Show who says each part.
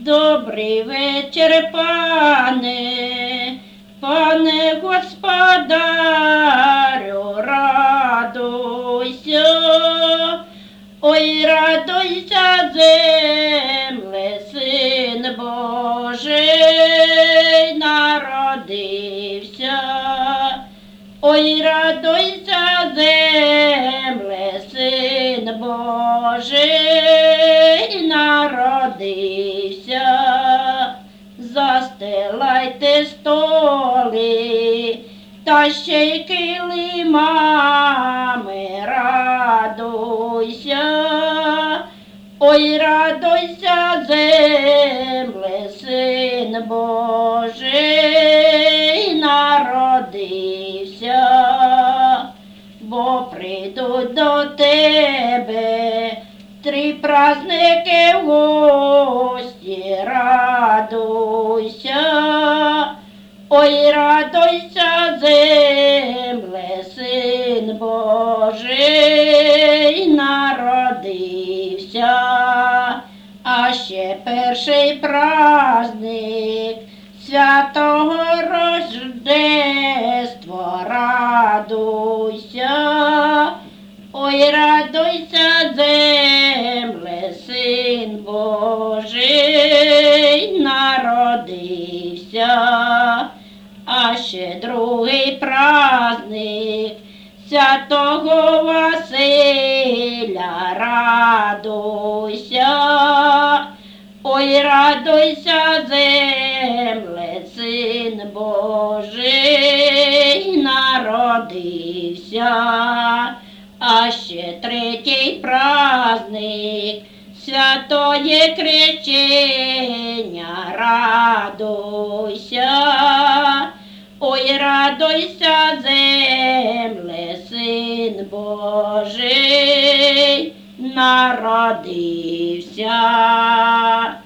Speaker 1: Добрий вечір, пане господарю, радуйся, ой, радуйся, земле, син Божий народився, ой, радуйся, земле, син Божий народився. Застилайте столи, та ще й килимами, радуйся, ой, радуйся, земле, син Божий народився, бо прийдуть до тебе три праздники в гості, радуйся, ой, радуйся, земле, син Божий народився. А ще перший праздник святого Рождества, радуйся, ой, радуйся, земле, син Божий народився. А ще другий праздник святого Василя, радуйся, ой, радуйся, земле, син Божий народився. А ще третій праздник святоє крещення, радуйся, ой, радуйся, земле, син Божий народився.